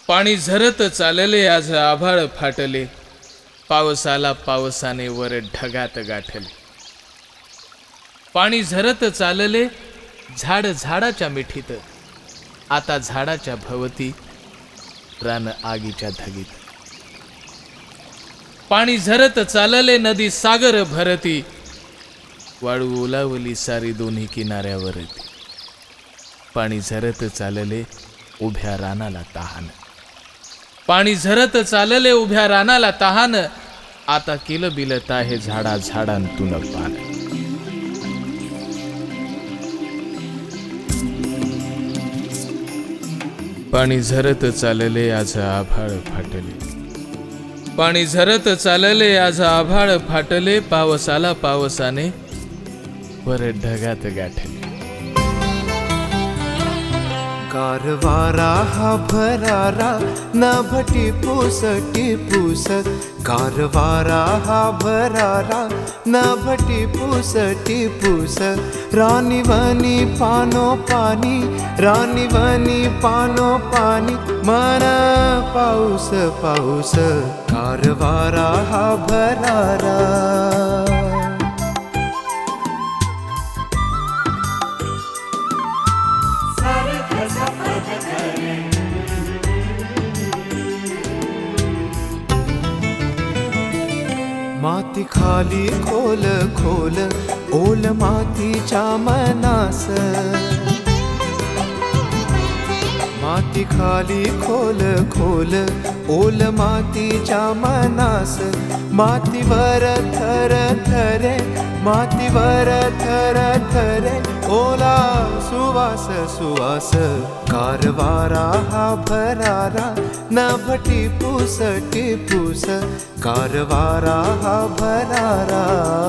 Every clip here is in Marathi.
पाणी झरत चालले आज आभाळ फाटले, पावसाला पावसाने वर ढगात गाठले. पाणी झरत चालले झाड झाडाच्या मिठीत, आता झाडाच्या भवती रान आगीच्या धगीत. पाणी झरत चालले नदी सागर भरती, वाळू ओलावली सारी दोन्ही किनाऱ्यावरती. पाणी झरत चालले उभ्या रानाला तहान, पाणी झरत चालले उभ्या रानाला तहान, आता केलं बिलत आहे झाडा झाडांतून पान. पाणी झरत चालले आज आभाळ फाटले, पाणी झरत चालले आज आभाळ फाटले, पावसाला पावसाने वर ढगात गाठले. गारवारा हा भरारा न भटी पूस टिपूस, गारवारा हा भरारा न भटी पूस टिपूस. रानी वनी पानो पानी, रानी वनी पानो पानी, मन पाऊस पाऊस. गारवारा हा भरारा. माती खाली खोल खोल ओल मातीच्या मनास, माती खाली खोल खोल ओल मातीच्या मनास. मातीवर थर थरे, मातीवर थर थरे ओला सुवास सुवास. गारवारा हा भरारा न भटी पूस टिपूस, गारवारा हा भरारा.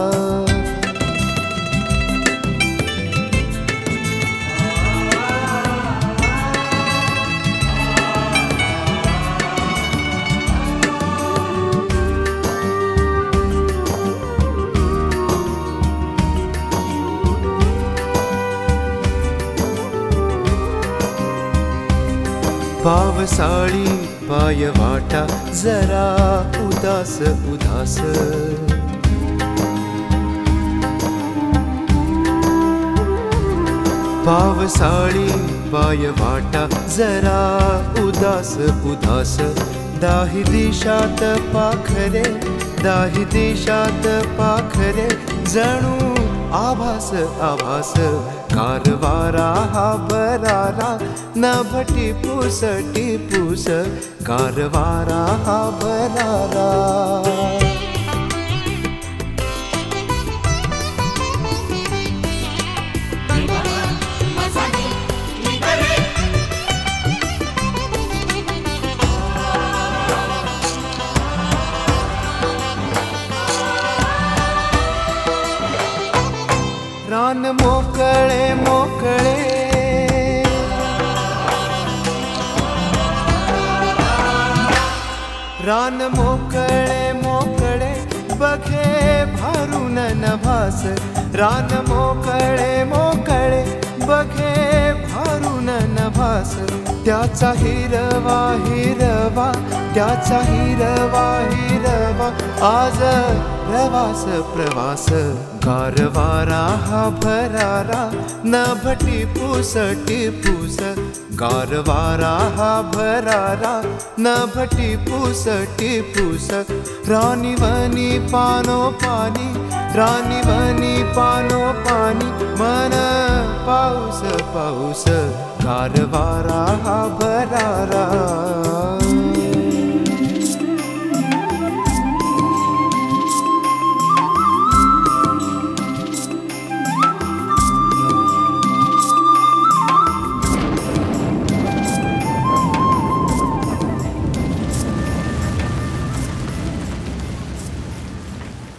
पावसाळी पाय वाटा जरा उदास उदास, पावसाळी पाय वाटा जरा उदास उदास. दाही दिशात पाखरे, दाही दिशात पाखरे जणू आभास आभास. गारवारा हा भरारा न भटी पूस टिपूस, गारवारा हा भरारा. रान मोकळे मोकळे, रान मोकळे मोकळे बघे भारून नभास. रान मोकळे मोकळे बघे भारून नभास. त्याचा हिरवा हिरवा, त्याचा हिरवा हिरवा आज प्रवास प्रवास. गारवारा हा भरारा न भटी पूस टिपूस, गारवारा हा भरारा न भटी पूस टिपूस. रानी वनी पानो पानी, रानी वनी पानो पानी, मन पाऊस पाऊस. गारवारा हा भरारा.